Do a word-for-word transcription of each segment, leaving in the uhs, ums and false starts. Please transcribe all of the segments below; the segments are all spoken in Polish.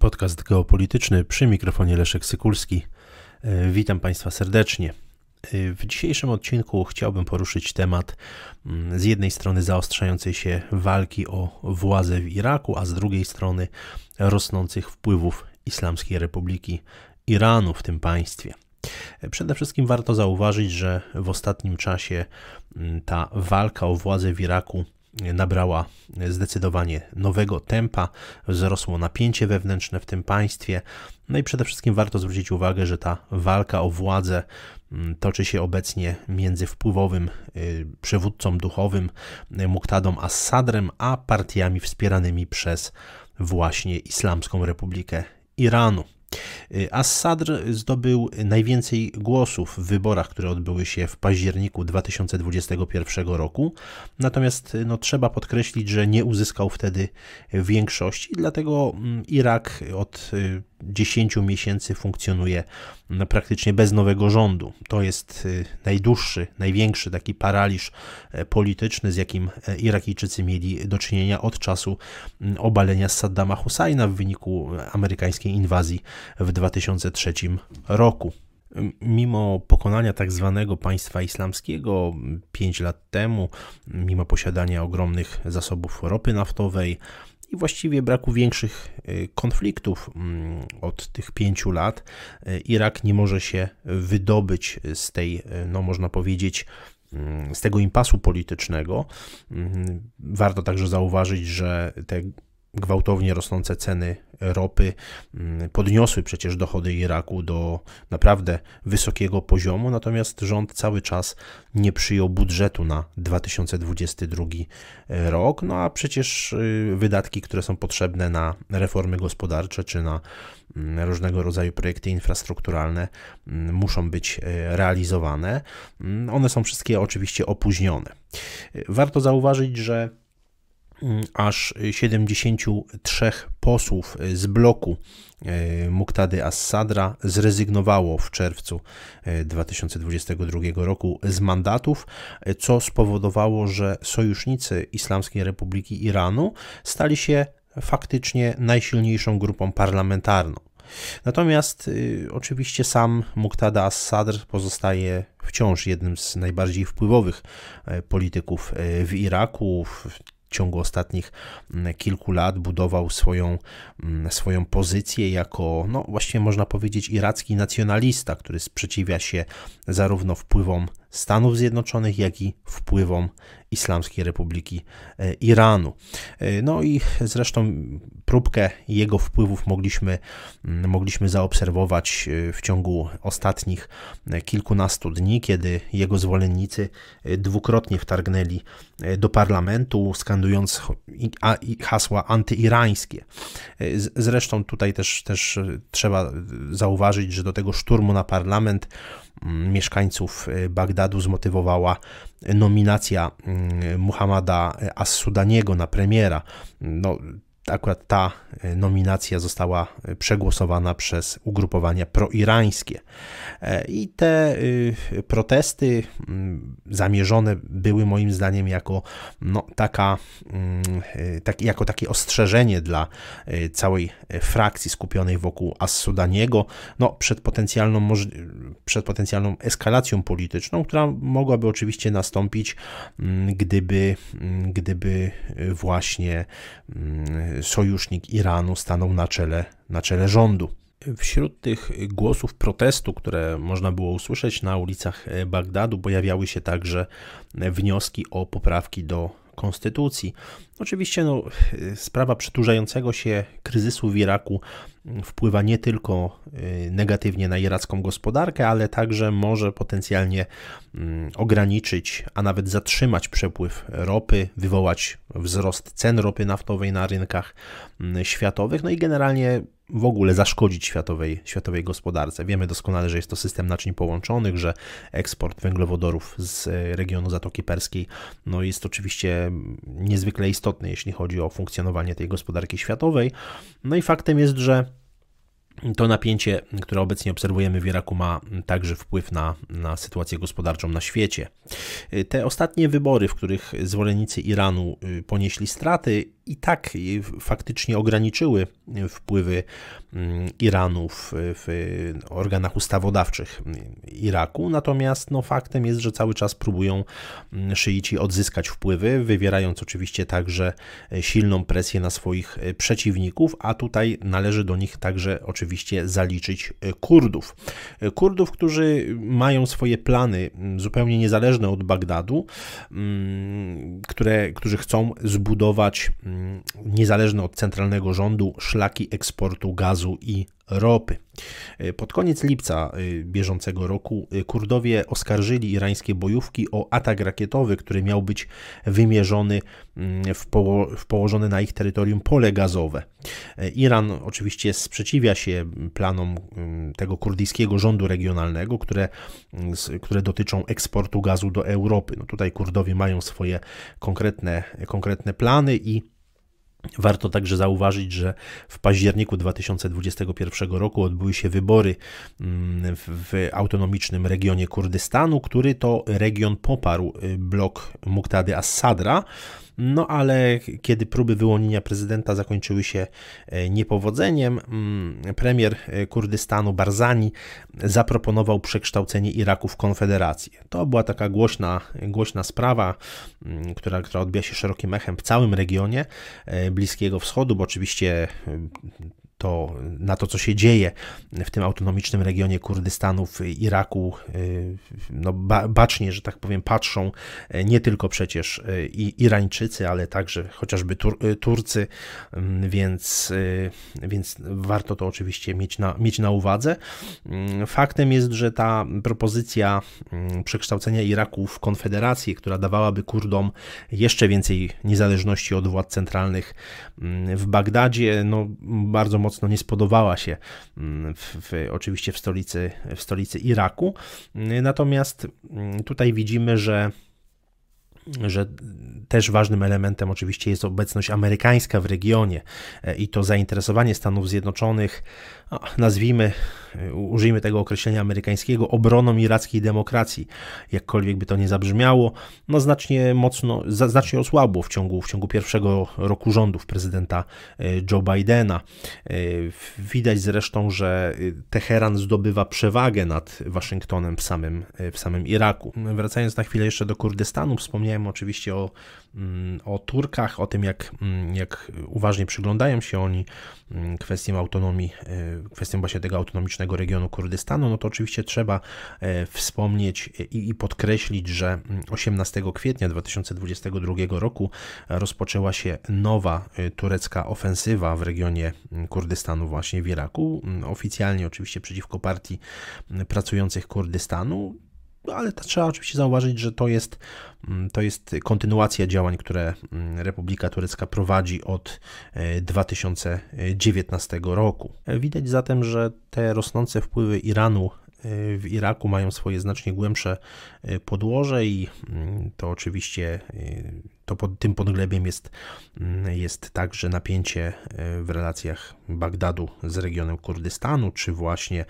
Podcast geopolityczny przy mikrofonie Leszek Sykulski. Witam Państwa serdecznie. W dzisiejszym odcinku chciałbym poruszyć temat z jednej strony zaostrzającej się walki o władzę w Iraku, a z drugiej strony rosnących wpływów Islamskiej Republiki Iranu w tym państwie. Przede wszystkim warto zauważyć, że w ostatnim czasie ta walka o władzę w Iraku nabrała zdecydowanie nowego tempa, wzrosło napięcie wewnętrzne w tym państwie. No i przede wszystkim warto zwrócić uwagę, że ta walka o władzę toczy się obecnie między wpływowym przywódcą duchowym Muqtadą as-Sadrem, a partiami wspieranymi przez właśnie Islamską Republikę Iranu. As-Sadr zdobył najwięcej głosów w wyborach, które odbyły się w październiku dwa tysiące dwudziestego pierwszego roku, natomiast no, trzeba podkreślić, że nie uzyskał wtedy większości, dlatego Irak od dziesięciu miesięcy funkcjonuje praktycznie bez nowego rządu. To jest najdłuższy, największy taki paraliż polityczny, z jakim Irakijczycy mieli do czynienia od czasu obalenia Saddama Husajna w wyniku amerykańskiej inwazji w dwa tysiące trzecim roku. Mimo pokonania tak zwanego państwa islamskiego pięć lat temu, mimo posiadania ogromnych zasobów ropy naftowej i właściwie braku większych konfliktów od tych pięciu lat, Irak nie może się wydobyć z tej, no można powiedzieć, z tego impasu politycznego. Warto także zauważyć, że te gwałtownie rosnące ceny ropy podniosły przecież dochody Iraku do naprawdę wysokiego poziomu, natomiast rząd cały czas nie przyjął budżetu na dwa tysiące dwudziesty drugi rok, no a przecież wydatki, które są potrzebne na reformy gospodarcze czy na różnego rodzaju projekty infrastrukturalne muszą być realizowane. One są wszystkie oczywiście opóźnione. Warto zauważyć, że aż siedemdziesięciu trzech posłów z bloku Muqtady as-Sadra zrezygnowało w czerwcu dwa tysiące dwudziestego drugiego roku z mandatów, co spowodowało, że sojusznicy Islamskiej Republiki Iranu stali się faktycznie najsilniejszą grupą parlamentarną. Natomiast y, oczywiście sam Muqtada as-Sadr pozostaje wciąż jednym z najbardziej wpływowych y, polityków y, w Iraku. W W ciągu ostatnich kilku lat budował swoją, swoją pozycję jako, no właściwie można powiedzieć, iracki nacjonalista, który sprzeciwia się zarówno wpływom Stanów Zjednoczonych, jak i wpływom Islamskiej Republiki Iranu. No i zresztą próbkę jego wpływów mogliśmy, mogliśmy zaobserwować w ciągu ostatnich kilkunastu dni, kiedy jego zwolennicy dwukrotnie wtargnęli do parlamentu, skandując hasła antyirańskie. Zresztą tutaj też, też trzeba zauważyć, że do tego szturmu na parlament mieszkańców Bagdadu zmotywowała nominacja Muhammada as-Sudaniego na premiera. No, akurat ta nominacja została przegłosowana przez ugrupowania proirańskie. I te protesty zamierzone były moim zdaniem jako, no, taka, tak, jako takie ostrzeżenie dla całej frakcji skupionej wokół as-Sudaniego, no, przed potencjalną, przed potencjalną eskalacją polityczną, która mogłaby oczywiście nastąpić, gdyby, gdyby właśnie sojusznik Iranu stanął na czele, na czele rządu. Wśród tych głosów protestu, które można było usłyszeć na ulicach Bagdadu, pojawiały się także wnioski o poprawki do konstytucji. Oczywiście no, sprawa przedłużającego się kryzysu w Iraku wpływa nie tylko negatywnie na iracką gospodarkę, ale także może potencjalnie ograniczyć, a nawet zatrzymać przepływ ropy, wywołać wzrost cen ropy naftowej na rynkach światowych, no i generalnie w ogóle zaszkodzić światowej, światowej gospodarce. Wiemy doskonale, że jest to system naczyń połączonych, że eksport węglowodorów z regionu Zatoki Perskiej no jest oczywiście niezwykle istotny, jeśli chodzi o funkcjonowanie tej gospodarki światowej. No i faktem jest, że to napięcie, które obecnie obserwujemy w Iraku, ma także wpływ na, na sytuację gospodarczą na świecie. Te ostatnie wybory, w których zwolennicy Iranu ponieśli straty, i tak faktycznie ograniczyły wpływy Iranu w, w organach ustawodawczych Iraku, natomiast no, faktem jest, że cały czas próbują szyici odzyskać wpływy, wywierając oczywiście także silną presję na swoich przeciwników, a tutaj należy do nich także oczywiście zaliczyć Kurdów. Kurdów, którzy mają swoje plany zupełnie niezależne od Bagdadu, które, którzy chcą zbudować niezależne od centralnego rządu szlaki eksportu gazu i ropy. Pod koniec lipca bieżącego roku Kurdowie oskarżyli irańskie bojówki o atak rakietowy, który miał być wymierzony w, poło- w położone na ich terytorium pole gazowe. Iran oczywiście sprzeciwia się planom tego kurdyjskiego rządu regionalnego, które, które dotyczą eksportu gazu do Europy. No tutaj Kurdowie mają swoje konkretne, konkretne plany i warto także zauważyć, że w październiku dwa tysiące dwudziestego pierwszego roku odbyły się wybory w, w autonomicznym regionie Kurdystanu, który to region poparł blok Muqtady as-Sadra. No ale kiedy próby wyłonienia prezydenta zakończyły się niepowodzeniem, premier Kurdystanu Barzani zaproponował przekształcenie Iraku w konfederację. To była taka głośna, głośna sprawa, która, która odbija się szerokim echem w całym regionie Bliskiego Wschodu, bo oczywiście to, na to, co się dzieje w tym autonomicznym regionie Kurdystanu w Iraku, no ba, bacznie, że tak powiem, patrzą nie tylko przecież i Irańczycy, ale także chociażby Tur, Turcy, więc, więc warto to oczywiście mieć na, mieć na uwadze. Faktem jest, że ta propozycja przekształcenia Iraku w konfederację, która dawałaby Kurdom jeszcze więcej niezależności od władz centralnych w Bagdadzie, no bardzo mocno nie spodobała się w, w, oczywiście w stolicy, w stolicy Iraku. Natomiast tutaj widzimy, że że też ważnym elementem oczywiście jest obecność amerykańska w regionie i to zainteresowanie Stanów Zjednoczonych, no, nazwijmy, użyjmy tego określenia amerykańskiego, obroną irackiej demokracji, jakkolwiek by to nie zabrzmiało, no znacznie mocno, znacznie osłabło w ciągu, w ciągu pierwszego roku rządów prezydenta Joe Bidena. Widać zresztą, że Teheran zdobywa przewagę nad Waszyngtonem w samym, w samym Iraku. Wracając na chwilę jeszcze do Kurdystanu, wspomniałem oczywiście o, o Turkach, o tym, jak, jak uważnie przyglądają się oni kwestiom autonomii, kwestiom właśnie tego autonomicznego regionu Kurdystanu, no to oczywiście trzeba wspomnieć i, i podkreślić, że osiemnastego kwietnia dwa tysiące dwudziestego drugiego roku rozpoczęła się nowa turecka ofensywa w regionie Kurdystanu właśnie w Iraku, oficjalnie oczywiście przeciwko partii pracujących Kurdystanu. Ale to trzeba oczywiście zauważyć, że to jest, to jest kontynuacja działań, które Republika Turecka prowadzi od dwa tysiące dziewiętnastego roku. Widać zatem, że te rosnące wpływy Iranu w Iraku mają swoje znacznie głębsze podłoże i to oczywiście to pod tym podglebiem jest, jest także napięcie w relacjach Bagdadu z regionem Kurdystanu, czy właśnie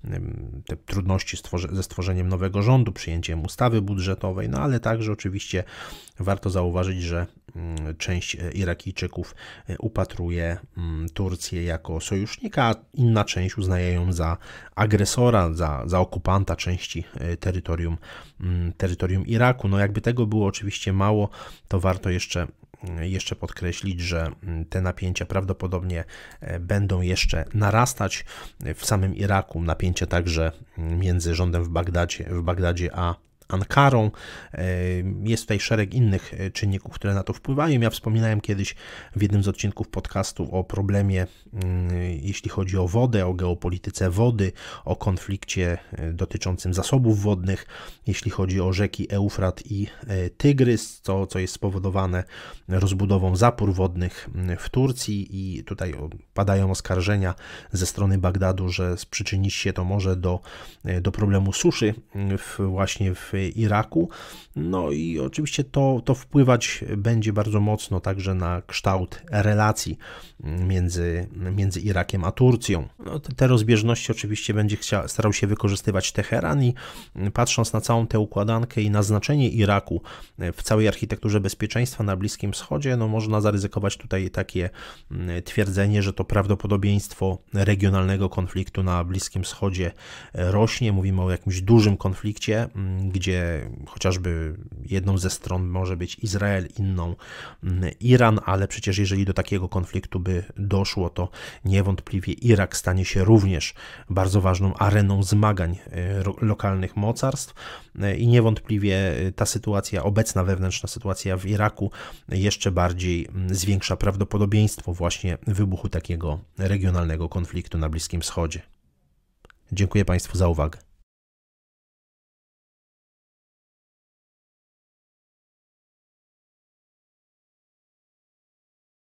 te trudności stworzy- ze stworzeniem nowego rządu, przyjęciem ustawy budżetowej, no ale także oczywiście warto zauważyć, że część Irakijczyków upatruje Turcję jako sojusznika, a inna część uznaje ją za agresora, za, za okupanta części terytorium, terytorium Iraku. No jakby tego było oczywiście mało, to warto jeszcze Jeszcze podkreślić, że te napięcia prawdopodobnie będą jeszcze narastać w samym Iraku. Napięcia także między rządem w Bagdadzie, w Bagdadzie a Ankarą. Jest tutaj szereg innych czynników, które na to wpływają. Ja wspominałem kiedyś w jednym z odcinków podcastu o problemie, jeśli chodzi o wodę, o geopolityce wody, o konflikcie dotyczącym zasobów wodnych, jeśli chodzi o rzeki Eufrat i Tygrys, co, co jest spowodowane rozbudową zapór wodnych w Turcji i tutaj padają oskarżenia ze strony Bagdadu, że przyczynić się to może do, do problemu suszy w, właśnie w Iraku. No i oczywiście to, to wpływać będzie bardzo mocno także na kształt relacji między, między Irakiem a Turcją. No, te, te rozbieżności oczywiście będzie chciał, starał się wykorzystywać Teheran i patrząc na całą tę układankę i na znaczenie Iraku w całej architekturze bezpieczeństwa na Bliskim Wschodzie, no można zaryzykować tutaj takie twierdzenie, że to prawdopodobieństwo regionalnego konfliktu na Bliskim Wschodzie rośnie. Mówimy o jakimś dużym konflikcie, gdzie chociażby jedną ze stron może być Izrael, inną Iran, ale przecież jeżeli do takiego konfliktu by doszło, to niewątpliwie Irak stanie się również bardzo ważną areną zmagań lokalnych mocarstw i niewątpliwie ta sytuacja, obecna wewnętrzna sytuacja w Iraku jeszcze bardziej zwiększa prawdopodobieństwo właśnie wybuchu takiego regionalnego konfliktu na Bliskim Wschodzie. Dziękuję Państwu za uwagę.